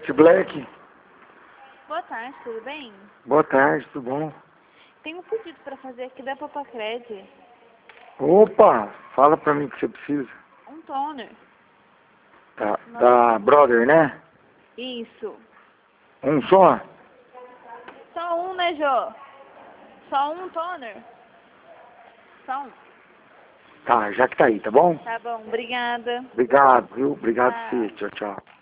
Mr. Black. Boa tarde, tudo bem? Boa tarde, tudo bom? Tenho um pedido para fazer aqui da Papacred. Opa, fala pra mim o que você precisa. Um toner. Tá, da Brother, né? Isso. Um só? Só um, né, Jô? Só um toner? Só um. Tá, já que tá aí, tá bom? Tá bom, obrigada. Obrigado, viu? Obrigado, Tchau. sim. Tchau, tchau.